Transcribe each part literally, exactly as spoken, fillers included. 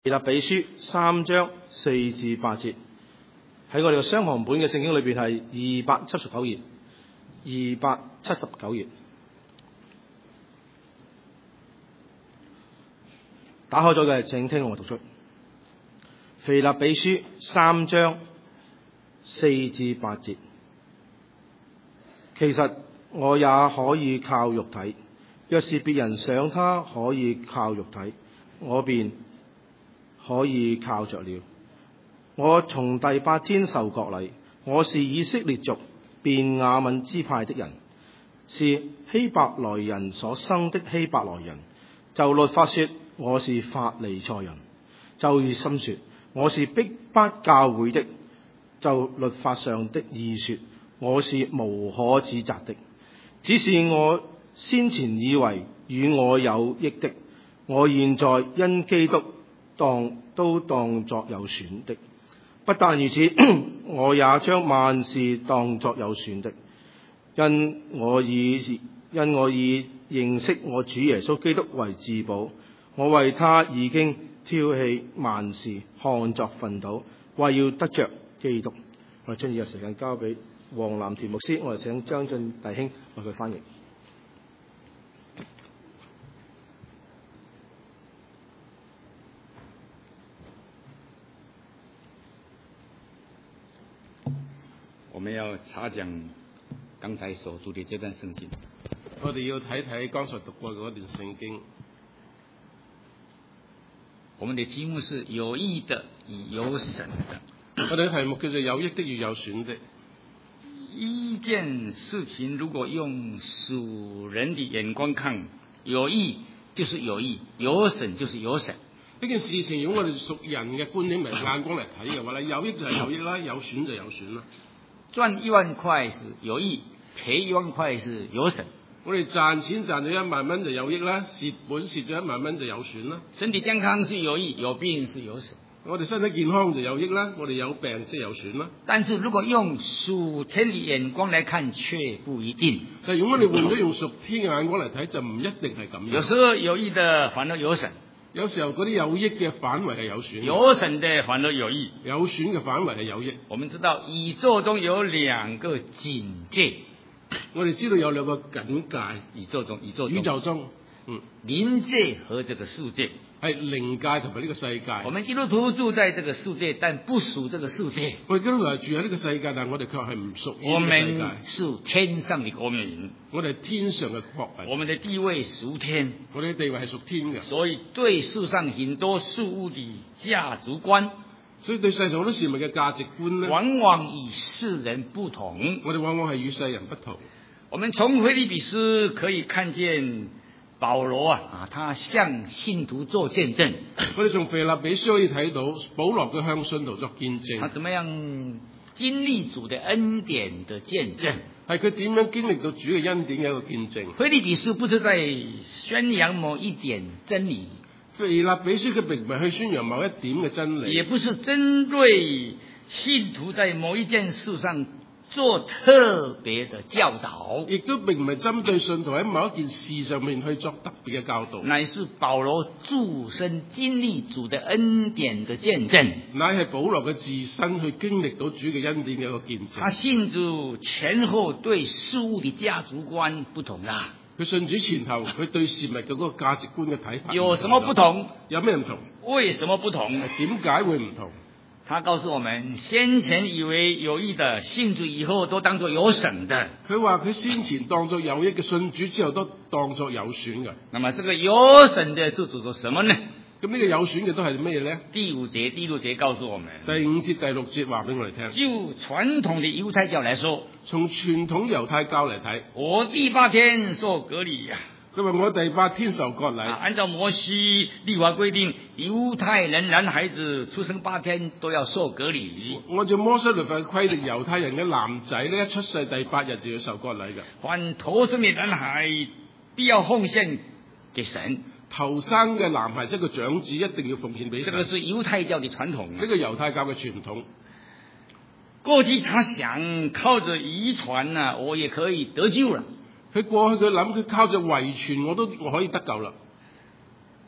腓立比書三章四至八節，喺我哋嘅雙行本嘅聖經裏邊係二百七十九頁，二百七十九頁。打開咗嘅請聽我讀出腓立比書三章四至八節。其實我也可以靠肉體，若是別人想他可以靠肉體，我便可以靠着了。我從第八天受割禮，我是以色列族便雅憫支派的人，是希伯來人所生的希伯來人。就律法說，我是法利賽人；就熱心說，我是逼迫教會的；就律法上的義說，我是無可指責的。只是我先前以為與我有益的，我現在因基督當都當作有損的。不但如此，我也將萬事當作有損的，因我以因我以認識我主耶穌基督為至寶。我為他已經挑棄萬事，看作糞土，為要得着基督。我哋將呢個時間交俾黃藍田牧師，我哋請張進弟兄為佢翻譯。 我們要查講剛才所讀的這段聖經。 我哋要睇睇剛才讀過嗰段聖經。 我們的題目是有益的與有損的。 我哋嘅題目叫做有益的與有損的。 一件事情如果用屬人的眼光看，有益就是有益，有損就是有損。 呢件事情如果我哋屬人嘅觀點嚟眼光嚟睇嘅話咧，有益就係有益啦，有損就有損啦。 賺一萬塊是有益，賠一萬塊是有損。 我哋賺錢賺咗一萬蚊就有益啦，蝕本蝕咗一萬蚊就有損啦。 身體健康是有益，有病是有損。 我哋身體健康就有益啦，我哋有病即係有損啦。 但是如果用屬天的眼光來看，卻不一定。 但如果我哋換咗用屬天嘅眼光嚟睇，就唔一定係咁樣。 有時候有益的反而有損， 有時候嗰啲有益嘅反為係有損， 有損的反而有益， 有損嘅反為係有益。 我們知道宇宙中有兩個境界， 我哋知道有兩個境界， 宇宙中宇宙中宇宙中，嗯， 靈界和這個世界。 係靈界同埋呢個世界。 我們基督徒住在這個世界，但不屬這個世界。 我哋基督徒係住喺呢個世界，但係我哋卻係唔屬於呢個世界。 我們是天上的國民， 我哋係天上嘅國民。 我們的地位屬天， 我哋嘅地位係屬天嘅。 所以對世上很多事物的價值觀， 所以對世上好多事物嘅價值觀咧， 往往與世人不同。 我哋往往係與世人不同。 我們從腓立比書可以看見保羅啊，啊，他向信徒做見證。 我哋從腓立比書可以睇到保羅佢向信徒作見證。 他怎麼樣經歷主的恩典的見證？ 係佢點樣經歷到主嘅恩典嘅一個見證。 腓立比書不是在宣揚某一點真理， 腓立比書佢並唔係去宣揚某一點嘅真理， 也不是針對信徒在某一件事上做特別的教導， 亦都並唔係針對信徒喺某一件事上面去作特別嘅教導， 乃是保羅自身經歷主的恩典的見證， 乃係保羅嘅自身去經歷到主嘅恩典嘅一個見證。 他信主前後對事物的價值觀不同啦。 佢信主前後，佢對事物嘅嗰個價值觀嘅睇法有什麼不同？ 有咩唔同？ 為什麼不同？ 點解會唔同？ 他告訴我們，先前以為有益的，信主以後都當作有損的。 佢話佢先前當作有益嘅，信主之後都當作有損嘅。 那麼這個有損的是指做什麼呢？ 咁呢個有損嘅都係咩咧？ 第五節、第六節告訴我們。 第五節、第六節話俾我哋聽。 就傳統的猶太教來說， 從傳統猶太教嚟睇， 我第八天受割禮呀。 佢話我第八天受割禮。 啊，按照摩西律法規定，猶太人男孩子出生八天都要受割禮。 按照摩西律法嘅規定，猶太人嘅男仔呢，一出世第八日就要受割禮嘅。 凡頭生的男孩必要奉獻給神。 頭生嘅男孩即係個長子，一定要奉獻俾神。 這個是猶太教的傳統。 呢個猶太教嘅傳統。 過去他想靠着遺傳啊，我也可以得救了。 佢過去佢諗，佢靠着遺傳我都我可以得救啦。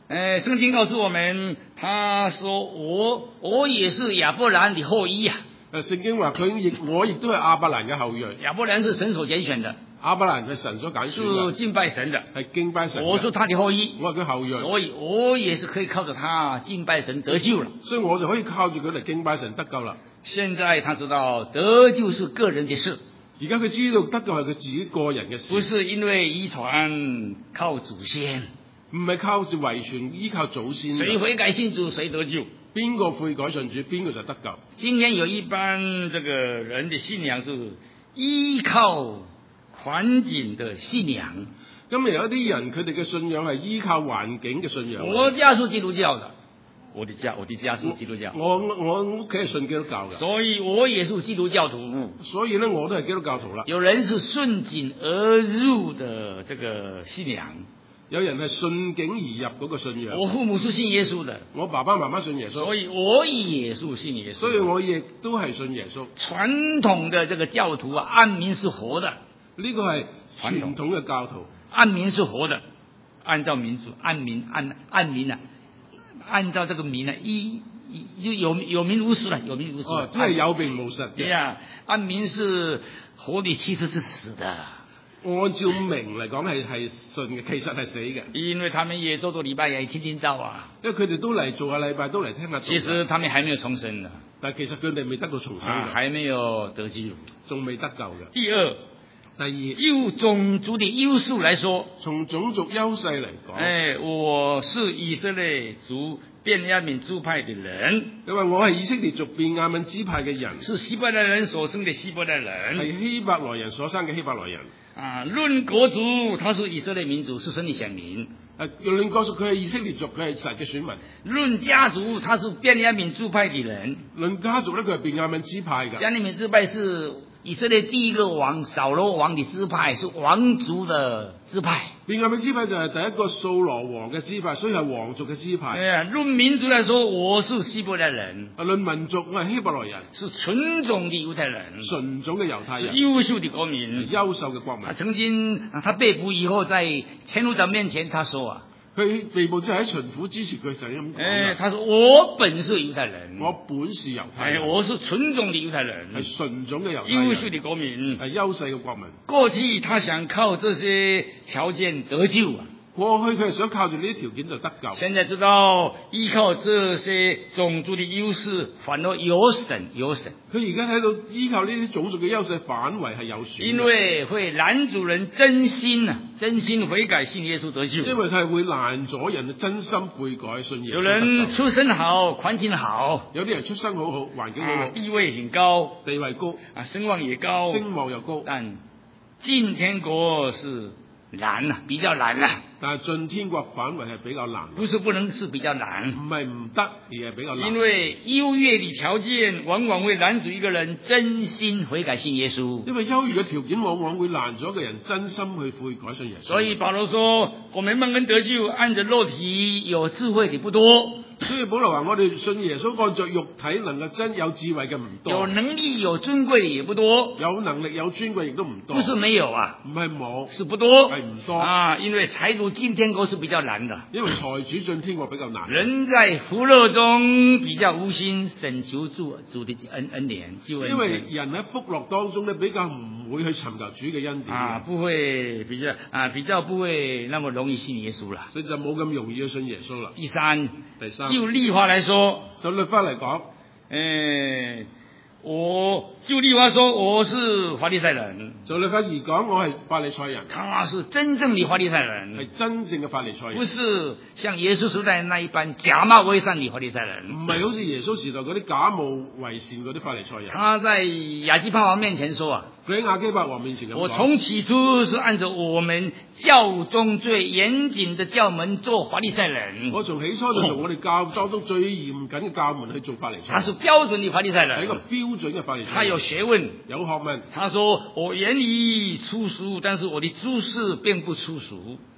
呃，圣經告訴我們，他說我我也是亞伯蘭的後裔啊。 誒，聖經話佢亦我亦都係亞伯蘭嘅後裔。 亞伯蘭是神所揀選的， 亞伯蘭係神所揀選嘅， 是敬拜神的， 係敬拜神嘅。 我是他的後裔， 我係佢後裔， 所以我也是可以靠着他敬拜神得救了。 所以我就可以靠住佢嚟敬拜神得救啦。 現在他知道得救是個人的事， 而家佢知道得救係佢自己個人嘅事， 不是因為遺傳靠祖先， 唔係靠住遺傳依靠祖先。 誰悔改信主誰得救， 邊個悔改信主，邊個就得救。 今天有一般這個人的信仰是依靠環境的信仰。 今日有一啲人佢哋嘅信仰係依靠環境嘅信仰。 我家是基督教的，我的家我的家是基督教， 我我屋企係信基督教嘅， 所以我也是基督教徒。 所以咧我都係基督教徒啦。 有人是順境而入的這個信仰， 有人係順境而入嗰個信仰。 我父母是信耶穌的， 我爸爸媽媽信耶穌， 所以我也是信耶穌， 所以我亦都係信耶穌。 傳統的這個教徒啊，按名是活的， 呢個係傳統嘅教徒， 按名是活的，按照民主，按名按按名啊，按照這個名啊，一就有有名無實了，有名無實。 哦，即係有名無實嘅。 對呀，按名是活的，其實是死的。 按照名嚟講係係信嘅，其實係死嘅。 因為他們也做做禮拜，也聽聽道啊。 因為佢哋都嚟做下禮拜，都嚟聽下道。 其實他們還沒有重生的， 但係其實佢哋未得到重生嘅， 啊，還沒有得救， 仲未得救嘅。 第二， 第二， 就種族的優勢來說， 從種族優勢嚟講， 哎，我是以色列族便雅憫支派的人， 因為我係以色列族便雅憫支派嘅人， 是希伯來人所生的希伯來人， 係希伯來人所生嘅希伯來人。 啊，論國族，他是以色列民族，是神的選民。 誒，論國族佢係以色列族，佢係神嘅選民。 論家族，他是便雅憫支派的人。 論家族咧，佢係便雅憫支派嘅。 便雅憫支派是以色列第一個王掃羅王的支派，是王族的支派。 便雅憫支派就係第一個掃羅王嘅支派，所以係王族嘅支派。 哎呀，論民族來說，我是希伯來人。 啊，論民族，我係希伯來人， 是純種的猶太人， 純種嘅猶太人， 是優秀的國民， 優秀嘅國民。 他曾經，他被捕以後，在千夫長面前，他說啊， 佢被捕之後喺巡撫之前，佢就咁講。 哎，他說我本是猶太人， 我本是猶太人， 哎，我是純種的猶太人， 係純種嘅猶太人， 優秀的國民， 係優勢嘅國民。 過去他想靠這些條件得救啊。 過去佢係想靠住呢啲條件就得救， 現在知道依靠這些種族的優勢，反而有神有神。 佢而家睇到依靠呢啲種族嘅優勢，反為係有損。 因為會攔阻人真心啊，真心悔改信耶穌得救。 因為佢係會攔阻人真心悔改信耶穌。 有人出身好，環境好， 有啲人出身好好，環境好好， 啊，地位很高， 地位高， 啊，聲望也高， 聲望又高， 但進天國是難啊，比較難啊。 但係進天國反為係比較難， 不是不能，是比較難。 唔係唔得，而係比較難。 因為優越的條件往往會攔阻一個人真心悔改信耶穌。 因為優越嘅條件往往會攔阻一個人真心去悔改信耶穌。 所以保羅說：我們蒙恩得救，按着肉體有智慧的不多。 所以保羅話：我哋信耶穌按着肉體能夠真有智慧嘅唔多， 有能力有尊貴的也不多。 有能力有尊貴亦都唔多。 不是沒有啊， 唔係冇， 是不多， 係唔多啊！因為財主進天國是比較難的， 因為財主進天國比較難。 人在福樂中比較無心審求主主的恩恩典，就因為人喺福樂當中咧，比較唔會去尋求主嘅恩典啊，不會比較啊比較不會那麼容易信耶穌啦， 所以就冇咁容易去信耶穌啦。 第三， 第三， 就律法來說， 就律法嚟講， 誒，我就律法說我是法利賽人， 就律法而講，我係法利賽人， 他是真正的法利賽人， 係真正嘅法利賽人， 不是像耶穌時代那一般假冒為善的法利賽人， 唔係好似耶穌時代嗰啲假冒為善嗰啲法利賽人。 他在亞基帕王面前說啊， 佢喺亞基帕王面前咁講， 我從起初是按照我們教中最嚴謹的教門做法利賽人， 我從起初就從我哋教當中最嚴謹嘅教門去做法利賽人， 他是標準的法利賽人， 係一個標準嘅法利賽人， 他有學問， 有學問。 他說我言語粗俗，但是我的諸事並不粗俗。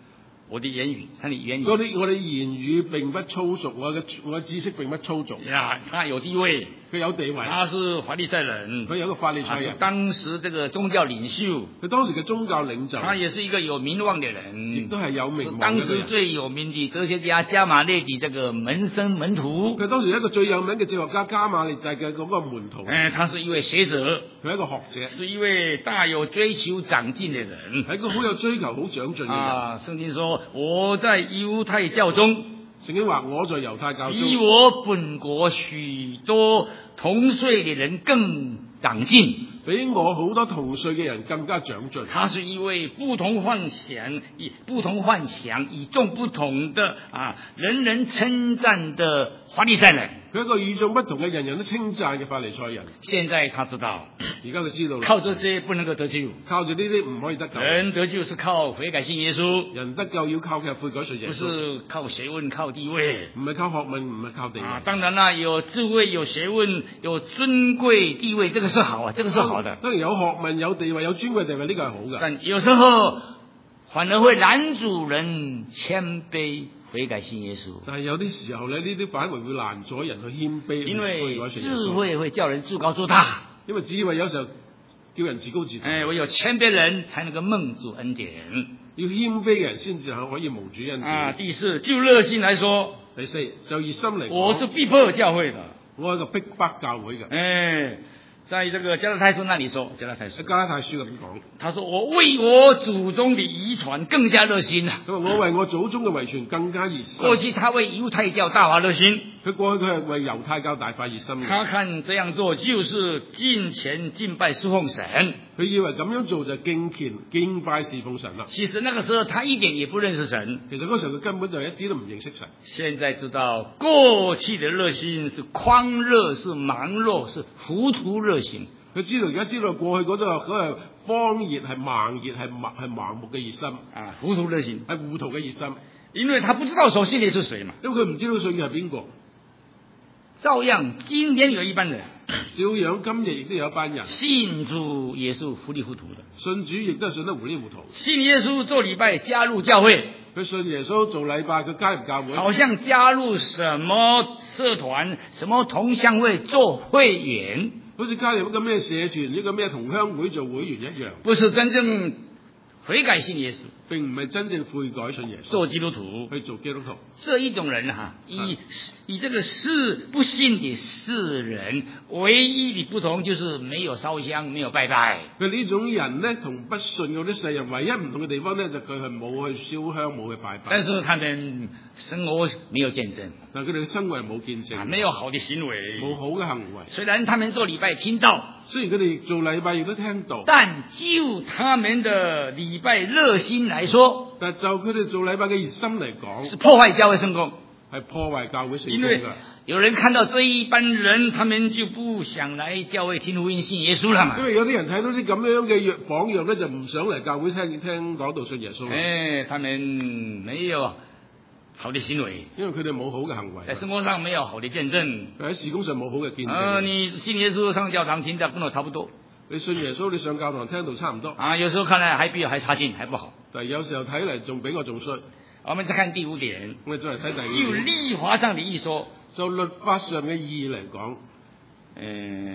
我的言語，他的言語。 嗰啲我哋言語並不粗俗，我嘅我嘅知識並不粗俗。 呀，他有地位， 佢有地位， 他是法利賽人， 佢有一個法利他是賽人， 當時這個宗教領袖， 佢當時嘅宗教領袖， 他也是一個有名望的亦人， 都係有名是望當時嘅人。 最有名的哲學家加馬列的這個門生門徒。 佢當時一個最有名嘅哲學家加馬列大嘅嗰個門徒， 哎，他是一位學者， 佢係一個學者， 是一位大有追求長進的人。 係一個好有追求、好長進嘅人。 啊，聖經說我在猶太教中， 聖經話我在猶太教中， 比我本國許多同歲的人更長進。 比我好多同歲嘅人更加長進。 他是一位不同幻想、以不同幻想、與眾不同的啊，人人稱讚的法利賽人。 佢係一個與眾不同嘅，人人都稱讚嘅法利賽人。 現在他知道， 而家佢知道啦， 靠這些不能夠得救， 靠住呢啲唔可以得救。 人得救是靠悔改信耶穌， 人得救要靠嘅悔改信耶不穌， 是靠學問、靠地位。 唔係靠學問，唔係靠地位。 啊，當然啦，有智慧、有學問、有尊貴地位，這個是好啊，這個是好的。 當然有學問、有地位、有尊貴地位，呢個係好嘅。 但有時候反而會攔阻人謙卑悔改信耶穌。 但係有啲時候咧，呢啲反而會攔阻人去謙卑， 因為悔改信耶穌。 智慧會叫人自高自大， 因為智慧有時候叫人自高自大。 哎，唯有謙卑人才能夠蒙主恩典。 要謙卑嘅人先至可以蒙主恩典。 啊，第四，就熱心來說， 第四就熱心嚟講， 我是逼迫教會的， 我係一個逼迫教會嘅。 哎，在這個加拉太書那裡說，加拉太書， 加拉太書咁講， 他說我為我祖宗的遺傳更加熱心啊。 佢話我為我祖宗嘅遺傳更加熱心。 過去他為猶太教大發熱心， 佢過去佢係為猶太教大發熱心嘅。 他看這樣做就是敬虔敬拜侍奉神。 佢以為咁樣做就敬虔敬拜侍奉神啦。 其實那個時候他一點也不認識神， 其實嗰時候佢根本就一啲都唔認識神。 現在知道過去的熱心是狂熱，是盲熱，是糊塗熱心。 佢知道而家知道過去嗰度嗰個荒熱係盲熱係盲係盲目嘅熱心啊，糊塗熱心係糊塗嘅熱心， 因為他不知道所信的是誰嘛。 因為佢唔知道信嘅係邊個。 照樣今天有一班人， 照樣今日亦都有一班人信主耶穌糊裡糊塗的， 信主亦都係信得糊裡糊塗。 信耶穌做禮拜加入教會， 佢信耶穌做禮拜，佢加入教會， 好像加入什麼社團、什麼同鄉會做會員， 好似加入一個咩社團、一個咩同鄉會做會員一樣， 不是真正悔改信耶穌， 並唔係真正悔改信耶穌， 做基督徒去做基督徒。 這一種人哈，以以這個世不信的世人，唯一的不同就是沒有燒香，沒有拜拜。 佢呢種人呢，同不信嗰啲世人唯一唔同嘅地方呢，就佢係冇去燒香，冇去拜拜。 但是他們生活沒有見證， 但佢哋嘅生活係冇見證， 啊，沒有好的行為， 冇好嘅行為。 雖然他們做禮拜聽到， 雖然佢哋做禮拜亦都聽到， 但就他們的禮拜熱心來說， 但就佢哋做禮拜嘅熱心嚟講， 是破壞教會聖工。 係破壞教會聖工因為㗎。 有人看到這一班人，他們就不想來教會聽福音信耶穌了嘛。 因為有啲人睇到啲咁樣嘅榜樣咧，就唔想嚟教會聽聽講道信耶穌。 哎，他們沒有好的行為， 因為佢哋冇好嘅行為， 在生活上沒有好的見證。 佢喺事工上冇好嘅見證。 啊，你信耶穌上教堂聽的跟我差不多。 你信耶穌，你上教堂聽到差唔多。 啊，有時候看來還比我還差勁，還不好。 但係有時候睇嚟仲比我仲衰。 我們再看第五點， 我哋再嚟睇第就五點。 律法上的義說， 就律法上嘅意義嚟講， 誒，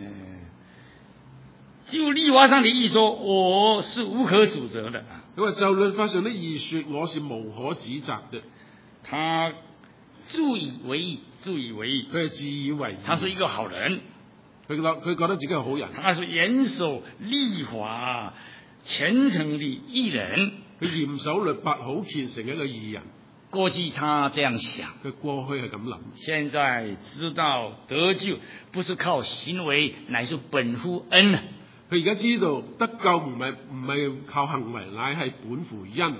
就律法上的義說，我是無可指責的。 佢話就律法上的義說，我是無可指責的。 他自以為義，自以為義， 佢係自以為義， 他是一個好人， 佢覺得佢覺得自己係好人， 他是嚴守律法、虔誠的義人。 佢嚴守律法，好虔誠嘅一個義人。 過去他這樣想， 佢過去係咁諗， 現在知道得救不是靠行為，乃是本乎恩。 佢而家知道得救唔係唔係靠行為，乃係本乎恩。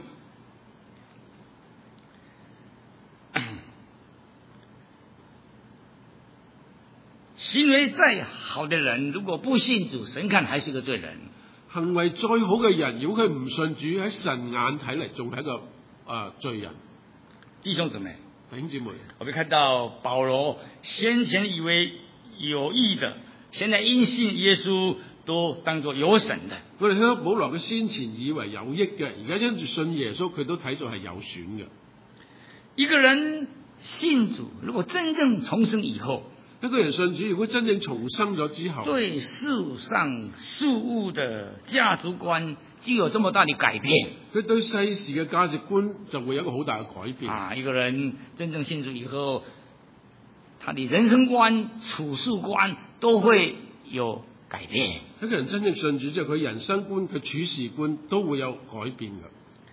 行為再好的人，如果不信主，神看還是個罪人。 行為再好嘅人，如果佢唔信主，喺神眼睇嚟仲係一個啊、呃、罪人。 弟兄姊妹， 弟兄姊妹， 我們看到保羅先前以為有義的，現在因信耶穌都當作有神的。 我哋睇到保羅嘅先前以為有益嘅，而家因住信耶穌，佢都睇作係有損嘅。 一個人信主，如果真正重生以後， 一個人信主，如果真正重生咗之後， 對世上事物的價值觀就有這麼大的改變。 佢對世事嘅價值觀就會有一個好大嘅改變。 啊，一個人真正信主以後，他的人生觀、處事觀都會有改變。 一個人真正信主之後，佢人生觀、佢處事觀都會有改變嘅。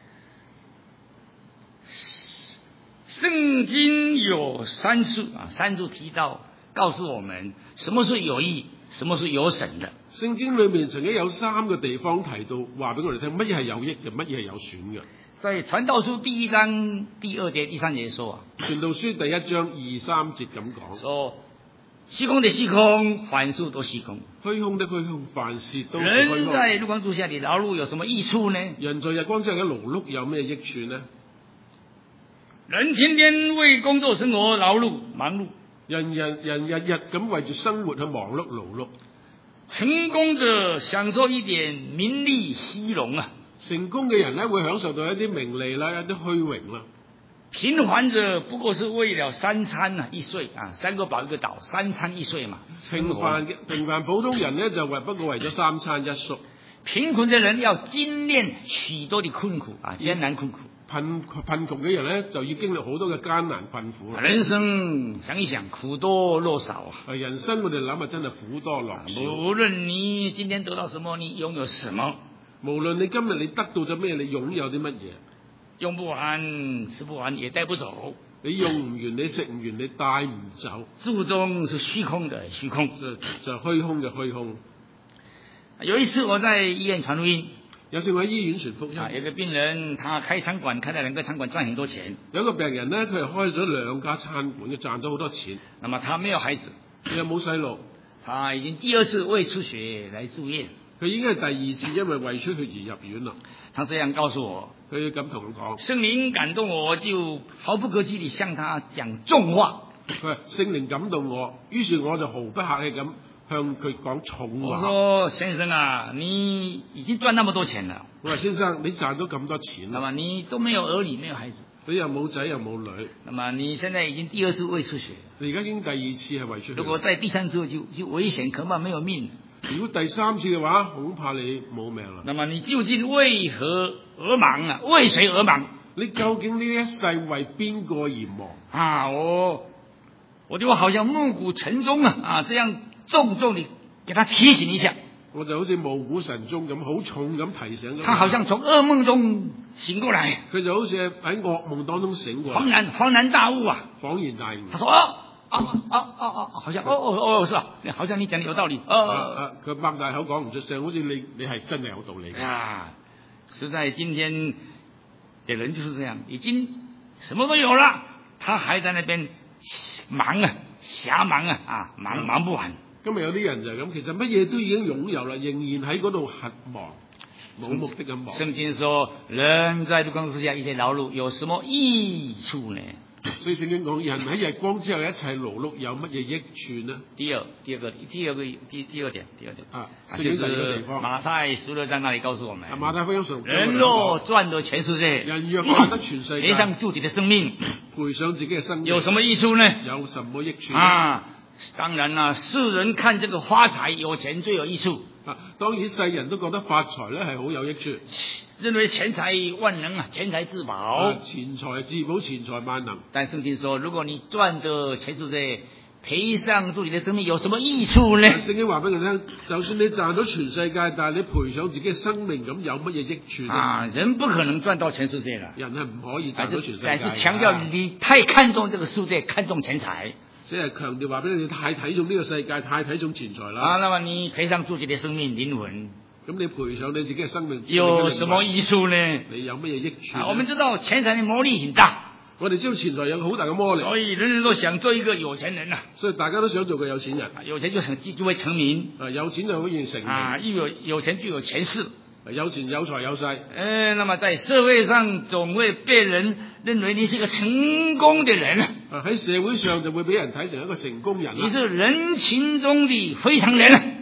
聖經有三處啊，三處提到，告訴我們什麼是有益，什麼是有神的。 聖經裏面曾經有三個地方提到，話俾我哋聽乜嘢係有益嘅，乜嘢係有損嘅。 在傳道書第一章第二節、第三節說啊， 傳道書第一章二三節咁講， 說虛空的虛空，凡事都虛空。 虛空的虛空，凡事都是虛空。 人在日光之下的勞碌有什麼益處呢？ 人在日光之下嘅勞碌有咩益處呢？ 人天天為工作生活勞碌忙碌， 人人人日日咁為住生活去忙碌勞碌。 成功者享受一點名利虛榮啊， 成功嘅人咧會享受到一啲名利啦，一啲虛榮啦。 平凡者不過是為了三餐啊一睡啊，三個飽一個飽，三餐一睡嘛。 平凡嘅平凡普通人咧就為不過為咗三餐一宿。 貧困的人要經歷許多的困苦啊，艱難困苦。 貧貧窮嘅人咧就要經歷好多嘅艱難困苦。 人生想一想，苦多樂少啊。 人生我哋諗下真係苦多樂少。 無論你今天得到什麼，你擁有什麼， 無論你今日你得到咗咩，你擁有啲乜嘢， 用不完，吃不完，也帶不走。 你用唔完，你食唔完，你帶唔走。 最終是虛空的虛空， 就就虛空嘅虛空。 有一次我在醫院傳福音， 有時我喺醫院傳福音， 啊，有個病人他開餐館，開了兩個餐館賺很多錢。 有個病人呢，佢係開咗兩家餐館，佢賺咗好多錢。 那麼他沒有孩子， 佢又冇細路， 他已經第二次胃出血來住院。 佢已經係第二次因為胃出血而入院啦。 他這樣告訴我， 佢咁同我講， 聖靈感動我，就毫不客氣地向他講重話。 佢話聖靈感動我，於是我就毫不客氣咁向佢講重話。 我說先生啊，你已經賺那麼多錢了。 我話先生，你賺咗咁多錢， 那麼你都沒有兒女，沒有孩子， 你又冇仔又冇女， 那麼你現在已經第二次胃出血， 你而家已經第二次係胃出血。 如果再第三次就就危險，恐怕沒有命。 如果第三次嘅話，恐怕你冇命啦。 那麼你究竟為何而忙啊？為誰而忙？ 你究竟呢一世為邊個而忙啊？我我就好像暮鼓晨鐘啊啊，這樣重重地給他提醒一下。 我就好似暮鼓晨鐘咁，好重咁提醒咗。 他好像從噩夢中醒過來， 佢就好似喺噩夢當中醒過來， 恍然恍然大悟啊！ 恍然大悟。 他說：啊啊啊啊啊！好像哦哦哦，是吧？好像你講的有道理。哦、 啊啊！佢擘大口講唔出聲，好似你你係真係有道理嘅。 啊，實在今天的人就是這樣，已經什麼都有了，他還在那邊忙啊，瞎忙啊，啊，忙忙不完。 今日有啲人就係咁，其實乜嘢都已經擁有啦，仍然喺嗰度瞎忙，冇目的咁忙。 聖經說，人在日光之下一切勞碌，有什麼益處呢？ 所以聖經講，人喺日光之下一切勞碌有乜嘢益處呢？ 第二，第二個，第二個，第第二點，第二點啊， 聖經第二個地方，馬太十六章那裡告訴我們， 馬太福音上， 人若賺得全世界， 人若賺得全世界， 賠上自己的生命， 賠上自己嘅生命， 有什麼益處呢？ 有什麼益處啊？當然啦，世人看這個發財有錢最有益處。 啊，當然世人都覺得發財咧係好有益處， 認為錢財萬能啊，錢財至寶。 啊，錢財至寶，錢財萬能。 但聖經說，如果你賺得全世界，賠上自己的生命，有什麼益處呢？ 聖經話俾佢聽，就算你賺到全世界，但係你賠上自己嘅生命，咁有乜嘢益處呢？ 啊，人不可能賺到全世界啦。 人係唔可以賺到全世界。 但是強調你太看重這個世界，看重錢財。 即係強調話俾你，你太睇重呢個世界，太睇重錢財啦。 啊，那麼你賠上自己的生命靈魂， 咁你賠上你自己嘅生命， 有什麼益處呢？ 你有乜嘢益處？ 啊，我們知道錢財的魔力很大。 我哋知道錢財有好大嘅魔力， 所以人人都想做一個有錢人啊。 所以大家都想做個有錢人， 有錢就成就會成名。 啊，有錢就可以成名。 啊，又有有錢就有權勢。 有錢有財有勢。 誒，那麼在社會上總會被人認為你是一個成功的人。 啊，喺社會上就會俾人睇成一個成功人。 你是人群中的非常人。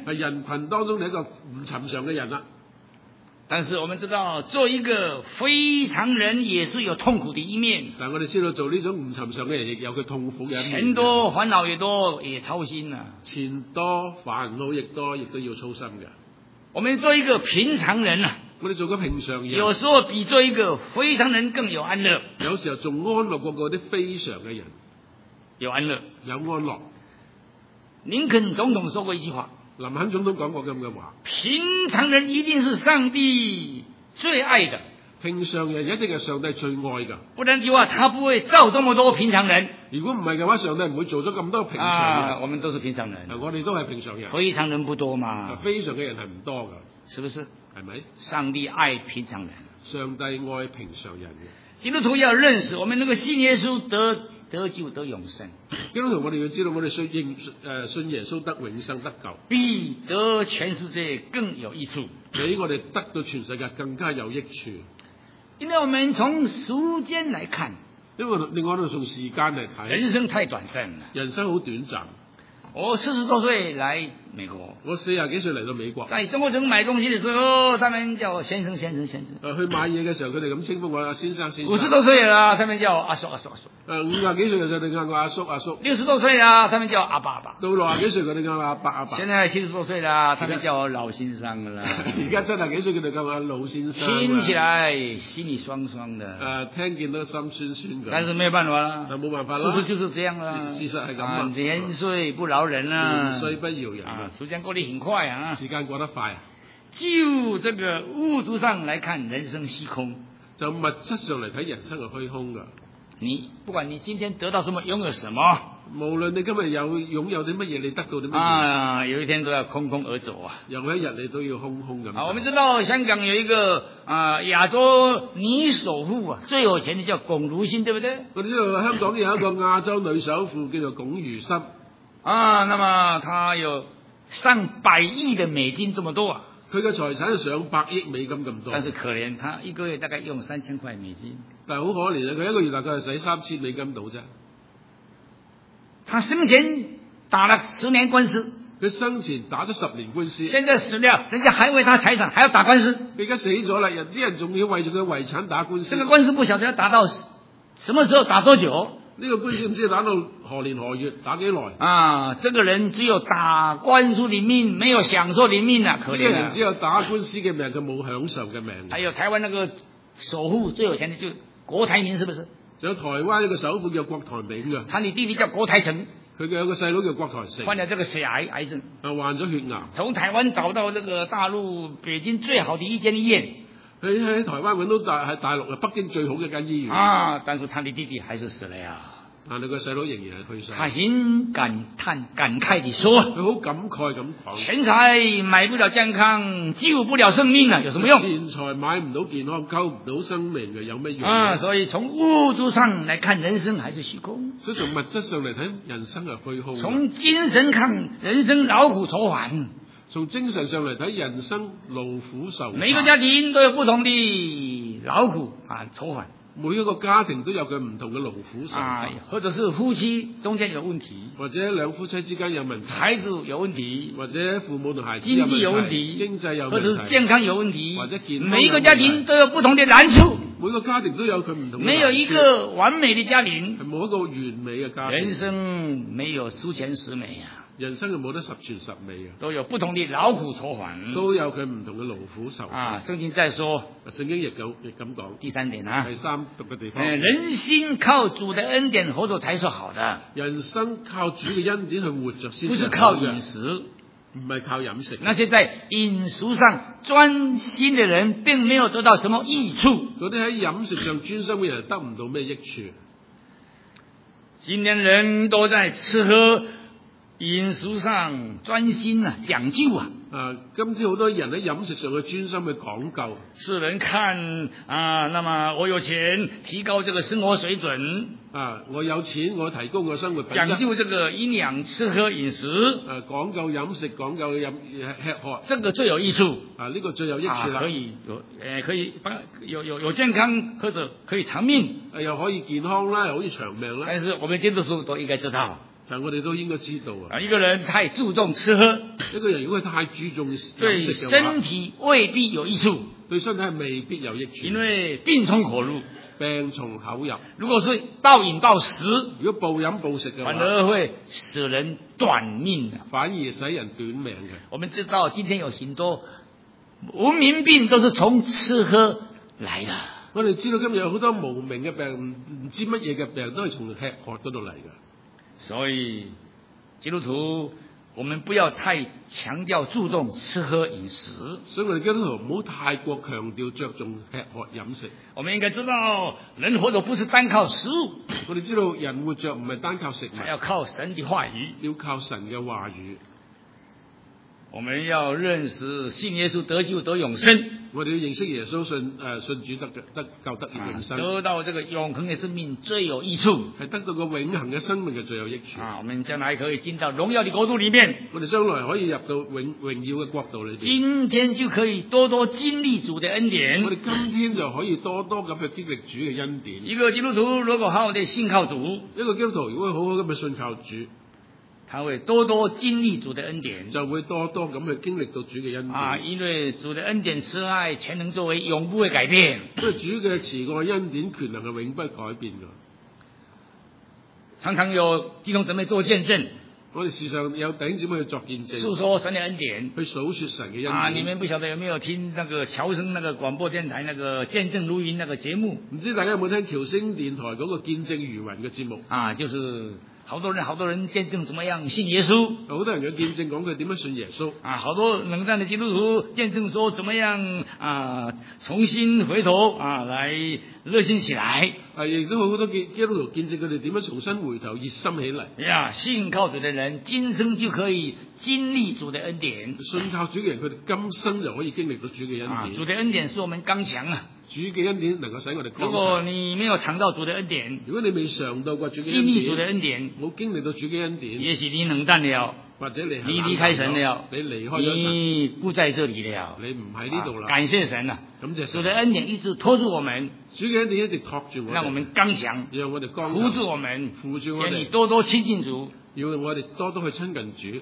係人群當中你一個唔尋常嘅人啦。 但是我們知道，做一個非常人也是有痛苦的一面。 但係我哋知道做呢種唔尋常嘅人，亦有佢痛苦嘅一面。 錢多煩惱也多，也操心啊。 錢多煩惱亦多，亦都要操心嘅。 我們做一個平常人啊， 我哋做個平常人， 有時候比做一個非常人更有安樂。 有時候仲安樂過嗰啲非常嘅人， 有安樂， 有安樂。 林肯總統說過一句話。 林肯總統講過咁嘅話， 平常人一定是上帝最愛的， 平常人一定係上帝最愛㗎。 不然的話，他不會造這麼多平常人。 如果唔係嘅話，上帝唔會做咗咁多平常人。 啊，我們都是平常人， 我哋都係平常人， 非常人不多嘛。 非常嘅人係唔多㗎， 是不是？ 係咪？ 上帝愛平常人， 上帝愛平常人嘅。 基督徒要認識，我們那個信耶穌得得救得永生。 基督徒我哋要知道，我哋信認誒信耶穌得永生得救， 比得全世界更有益處， 比我哋得到全世界更加有益處。 因為我們從時間來看， 因為另外我哋從時間嚟睇， 人生太短暫了， 人生好短暫。 我四十多歲來美國， 我四十幾歲嚟到美國， 在中國城買東西的時候，他們叫我先生先生先生。 誒去買嘢嘅時候，佢哋咁稱呼我先生先生。 五十多歲啦，他們叫我阿叔阿叔阿叔。 誒五十幾歲嘅時候，你嗌我阿叔阿叔。 六十多歲啦，他們叫我阿爸阿爸。 到六十幾歲，佢哋嗌我阿伯阿伯。 現在七十多歲啦，他們叫我老先生噶啦。 而家七十幾歲，佢哋叫我老先生。 聽起來心裏酸酸的。 誒聽見都心酸酸嘅。 但是沒有辦法啦， 但冇辦法啦。 事實就是這樣啦。 事實係咁啊，年歲不饒人啊。 歲不饒人啊，時間過得很快啊！ 時間過得快啊！ 就這個物質上來看，人生虛空。 就物質上嚟睇，人生係虛空噶。 你不管你今天得到什麼，擁有什麼， 無論你今日有擁有啲乜嘢，你得到啲乜嘢， 啊，有一天都要空空而走啊！ 有一日你都要空空咁走。 啊，我們知道香港有一個啊亞洲女首富啊，最有錢的叫龔如心，對不對？ 我哋知道香港有一個亞洲女首富叫做龔如心。 啊，那麼他有上百億的美金這麼多啊！ 佢嘅財產上百億美金咁多。 但是可憐，他一個月大概用三千塊美金。 但係好可憐啊！佢一個月大概係使三千美金到啫。 他生前打了十年官司。 佢生前打咗十年官司。 現在死了，人家還為他財產還要打官司。 佢而家死咗啦，人啲人仲要為住佢遺產打官司。 這個官司不曉得要打到什麼時候，打多久？ 呢個官司唔知打到何年何月，打幾耐？ 啊，這個人只有打官司的命，沒有享受的命啊！可憐啊！ 呢個人只有打官司嘅命，佢冇享受嘅命。 還有台灣那個首富最有錢的就郭台銘，是不是？ 仲有台灣一個首富叫郭台銘嘅， 他的弟弟叫郭台成， 佢嘅有個細佬叫郭台成， 患了這個血癌癌症， 啊患咗血癌， 從台灣找到這個大陸北京最好的一間醫院。 佢喺台灣揾到大喺大陸北京最好嘅一間醫院。 啊，但是他的弟弟還是死了呀。 但係個細佬仍然係去世。 他很感嘆感慨地說： 佢好感慨咁講， 錢財買不了健康，救不了生命啊，有什麼用？ 錢財買唔到健康，救唔到生命嘅，有咩用啊？所以從物質上來看，人生還是虛空。 所以從物質上嚟睇，人生係虛空。 從精神看，人生勞苦愁煩。 從精神上嚟睇，人生勞苦愁煩。 每個家庭都有不同的勞苦啊愁煩。 每一個家庭都有佢唔同嘅勞苦愁煩， 啊，或者是夫妻中間有問題， 或者兩夫妻之間有問題， 孩子有問題， 或者父母同孩子經濟有問題， 經濟有問題， 或者是健康有問題， 或者健康有問題。 每一個家庭都有不同的難處， 每個家庭都有佢唔同嘅難處。 沒有一個完美的家庭， 係冇一個完美嘅家庭。 人生沒有十全十美啊！ 人生係冇得十全十美嘅， 都有不同的勞苦愁煩， 都有佢唔同嘅勞苦愁煩。 啊，聖經再說， 聖經亦咁亦咁講。 第三點啊， 第三讀嘅地方， 人心靠主的恩典活着才是好的。 人生靠主嘅恩典去活着先， 不是靠飲食， 唔係靠飲食。 那些在飲食上專心的人，並沒有得到什麼益處。 嗰啲喺飲食上專心嘅人，得唔到咩益處。 今天人都在吃喝飲食上專心啊，講究啊！ 啊，今天好多人喺飲食上嘅專心去講究。 世人看啊，那麼我有錢，提高這個生活水準。 啊，我有錢，我提高個生活品質。 講究這個營養，吃喝飲食。 啊，講究飲食，講究飲吃喝。 這個最有益處。 啊，呢、這個最有益處啦、 啊。可以有，誒、呃，可以有有有健康，或者可以長命。 又可以健康啦，又可以長命啦。 但是我們基督徒都應該知道。 但我哋都應該知道啊， 啊，一個人太注重吃喝， 一個人如果太注重對飲食嘅身話， 體未必有益處， 對身體係未必有益處， 因為病從口入。 病從口入。 如果是暴飲暴食， 如果暴飲暴食嘅反話， 而會使人短命的。 反而使人短命嘅。 我們知道今天有很多文明病都是從吃喝來的。 我哋知道今日有好多無名嘅病，唔唔知乜嘢嘅病都係從吃喝嗰度嚟嘅。 所以基督徒，我們不要太強調注重吃喝飲食。 所以我哋基督徒唔好太過強調着重吃喝飲食。 我們應該知道，人活着不是單靠食物， 我哋知道人活着唔係單靠食物， 還要靠神的話語。 要靠神嘅話語。 我們要認識信耶穌得救得永生， 我哋要認識耶穌，信誒、呃、信主得得救得永生， 得到這個永恆的生命最有益處。 係得到個永恆嘅生命嘅最有益處。 啊，我們將來可以進到榮耀的國度裡面。 我哋將來可以入到永榮耀嘅國度裏邊。 今天就可以多多經歷主的恩典。 我哋今天就可以多多咁去經歷主嘅恩典。 一個基督徒如果好好地信靠主， 一個基督徒如果好好咁去信靠主， 他會多多經歷主的恩典， 就會多多咁去經歷到主嘅恩典。 啊，因為主的恩典慈愛全能作為，永不會改變。 因為主嘅慈愛恩典權能係永不改變嘅。 常常有弟兄姊妹做見證， 我哋時常有弟兄姊妹去作見證， 訴說神的恩典。 去數說神嘅恩典。 啊，你們不曉得有沒有聽那個僑聲那個廣播電台那個見證如雲那個節目？ 唔知大家有冇聽僑聲電台嗰個見證如雲嘅節目？ 啊，就是好多人好多人見證怎麼樣信耶穌。 好多人嘅見證講佢點樣信耶穌。 啊，好多冷戰的基督徒見證說怎麼樣啊，重新回頭啊，來熱心起來。 啊，亦都好多基基督徒見證佢哋點樣重新回頭熱心起嚟。 呀，信靠主的人，今生就可以經歷主的恩典。 信靠主嘅人，佢哋今生就可以經歷到主嘅恩典。 啊，主的恩典是我們剛強啊。 主嘅恩典能夠使我哋剛強。 如果你沒有嘗到主的恩典， 如果你未嘗到過主嘅恩典， 經歷主的恩典， 冇經歷到主嘅恩典， 也許你冷淡了， 或者你你離開神了， 你離開咗神， 你不在這裡了， 你唔喺呢度啦。 感謝神啊！ 感謝神， 主的恩典一直拖住我們， 主嘅恩典一直托住我哋， 讓我們剛強， 讓我哋剛強， 扶住我們， 扶住我哋， 願你多多親近主， 要我哋多多去親近主。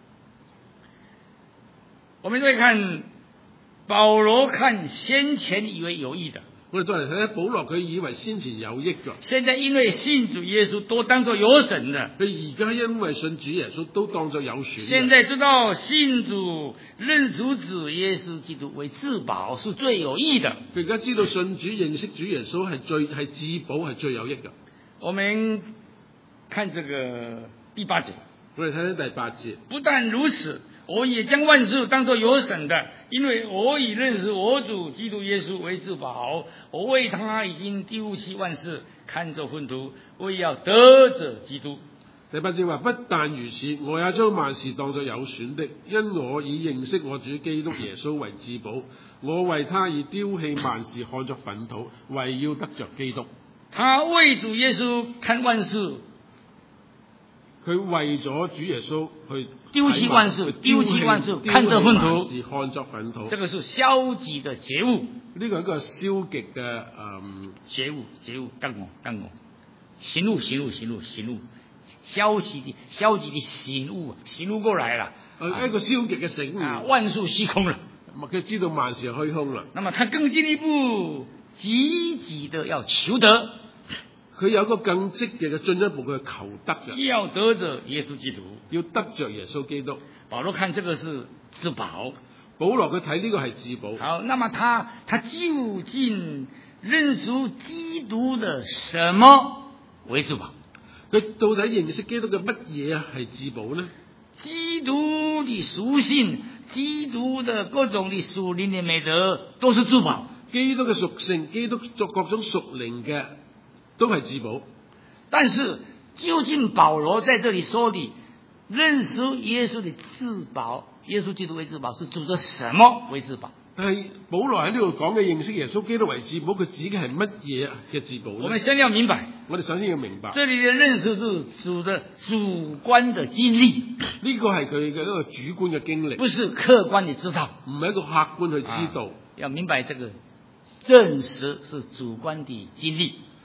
我們再看保羅看先前以為有益的。 我哋再嚟睇睇保羅，佢以為先前有益㗎， 現在因為信主耶穌都當作有神的， 佢而家因為信主耶穌都當作有選。 現在知道信主認主子耶穌基督為至寶是最有益的。 佢而家知道信主認識主耶穌係最係至寶係最有益㗎。 我們看這個第八節， 我哋睇睇第八節。 不但如此，我也將萬事當作有神的，因為我已認識我主基督耶穌為至寶，我為他已經丟棄萬事，看作糞土，為要得着基督。 第八節話，不但如此，我也將萬事當作有損的，因我已認識我主基督耶穌為至寶，我為他已丟棄萬事，看作糞土，為要得着基督。 他為主耶穌看萬事， 佢為咗主耶穌去丟棄萬事，丟棄萬事，看作糞土， 看作糞土。 這個是消極的覺悟， 呢個係一個消極嘅嗯覺悟，覺悟，剛我剛我，醒悟，醒悟，醒悟，醒悟，消極的消極的醒悟，醒悟過來了， 誒一個消極嘅醒悟， 啊，萬事虛空了， 佢知道萬事虛空啦。 那麼他更進一步積極的要求得。 佢有一個更積極嘅進一步嘅求得嘅， 要得着耶穌基督， 要得着耶穌基督。 保羅看這個是至寶， 保羅佢睇呢個係至寶。 好，那麼他他究竟認識基督的什麼為至寶？ 佢到底認識基督嘅乜嘢啊係至寶呢？ 基督的屬性，基督的各種的屬靈的美德都是至寶。 基督嘅屬性，基督作各種屬靈嘅。都係至寶， 但是究竟保羅在這裏說的認識耶穌的至寶，耶穌基督為至寶，是指着什麼為至寶？ 但係保羅喺呢度講嘅認識耶穌基督為至寶，佢指嘅係乜嘢嘅至寶呢？ 我們先要明白， 我哋首先要明白， 這裏的認識是主的主觀的經歷， 呢個係佢嘅一個主觀嘅經歷， 不是客觀的知道， 唔係一個客觀去知道。 啊，要明白這個認識是主觀的經歷。